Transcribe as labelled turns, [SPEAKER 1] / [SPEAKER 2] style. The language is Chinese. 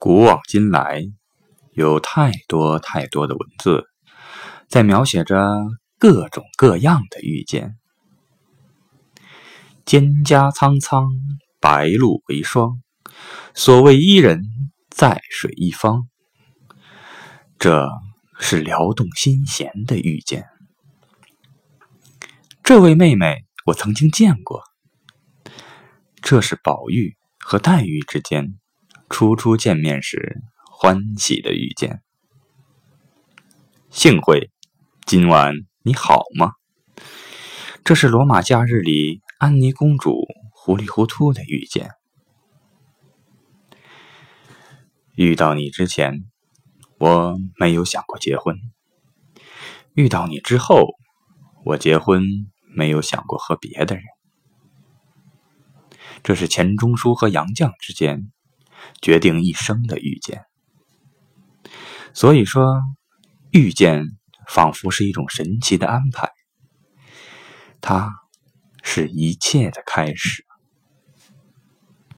[SPEAKER 1] 古往今来，有太多太多的文字，在描写着各种各样的遇见。蒹葭苍苍，白露为霜，所谓伊人，在水一方。这是撩动心弦的遇见。这位妹妹我曾经见过，这是宝玉和黛玉之间初初见面时欢喜的遇见。幸会，今晚你好吗？这是罗马假日里安妮公主糊里糊涂的遇见。遇到你之前，我没有想过结婚；遇到你之后，我结婚没有想过和别的人。这是钱钟书和杨绛之间决定一生的遇见。所以说，遇见仿佛是一种神奇的安排，它是一切的开始。